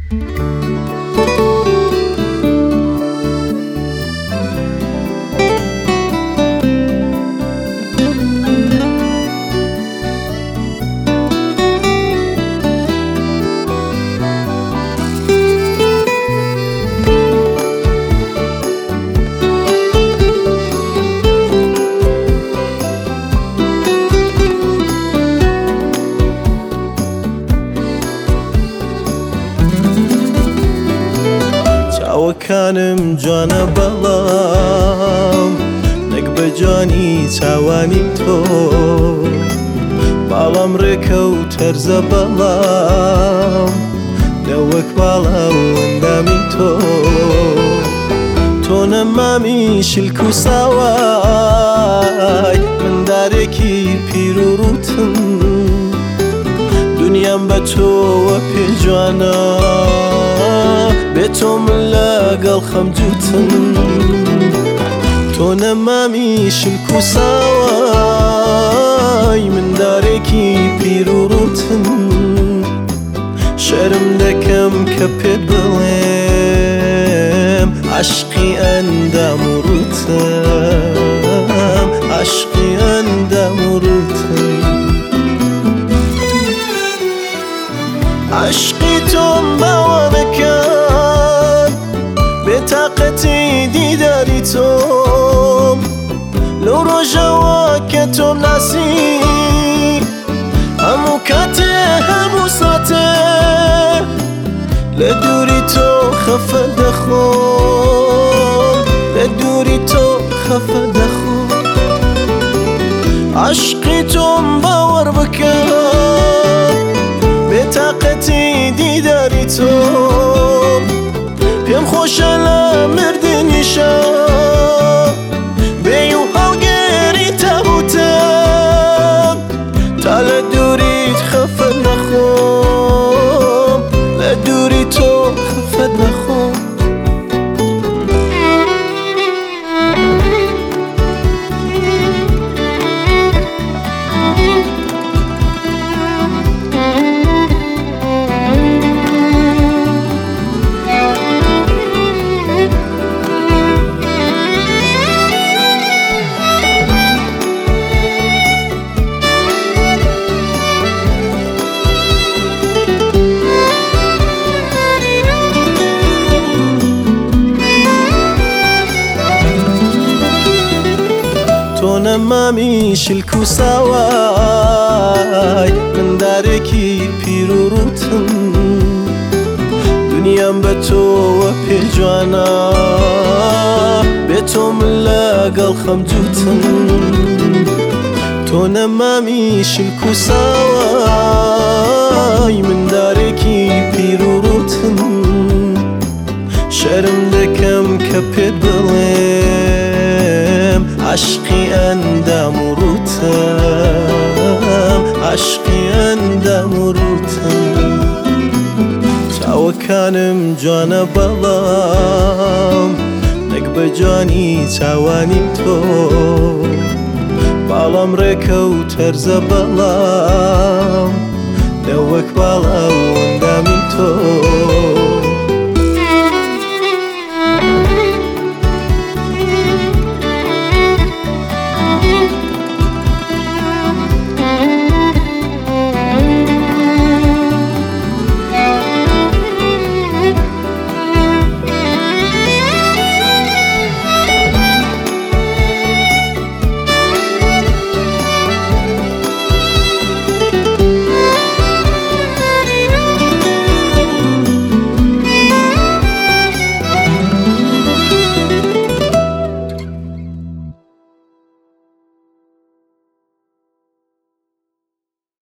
چاوەکانم جوانە بەڵام نەک بە جوانی چاوانی تۆ، باڵام ڕێکە و تەرزە بەڵام نەوەک باڵا و ئەندامی تۆ. تۆ نەمامی شلک و ساوای من دارێکی پیر و ڕوتم، دونیام بە تۆوە پێ جوانە بێ تۆ من لەگەڵ خەمجووتم. تۆ نەمامی شلک و ساوای من دارێکی پیر و ڕوتم، شەرم دەکەم کە پێت بڵێم عاشقی ئەندام و ڕوتم، عاشقی ئەندام و ڕوتم. عاشقی تۆم باوانەکان بێتاقەتی دیداری تۆم، لەو ڕۆژەوە کە تۆم ناسی هەموو کاتێ هەموو ساتێ لە دووری تۆ خەفە دەخۆم، لە دووری تۆ خەفە دەخۆم. عاشقی تۆم باوەڕ بکە بێتاقەتی دیداری تۆم، پێم خۆشە لە مردنیشە بێ و هەڵگێری تەبوتم، تا لە دووریت خەفە نەخۆم، لە دووری تۆ خەفە نەخۆم. تۆ نەمامی شلک و ساوای من دارێکی پیر و ڕوتم، دونیام بە تۆوە پێ جوانە بێ تۆ من لەگەڵ خەمجووتم. تۆ نەمامی شلک و ساوای من دارێکی پیر و ڕوتم، شەرم دەکەم کە پێت بڵێم عاشقی ئەندام و ڕوتم، عاشقی ئەندام و ڕوتم. چاوەکانم جوانە بەڵام نەک بە جوانی چاوانی تۆ، باڵام ڕێکە و تەرزە بەڵام نەوەک باڵا و ئەندامی تۆ.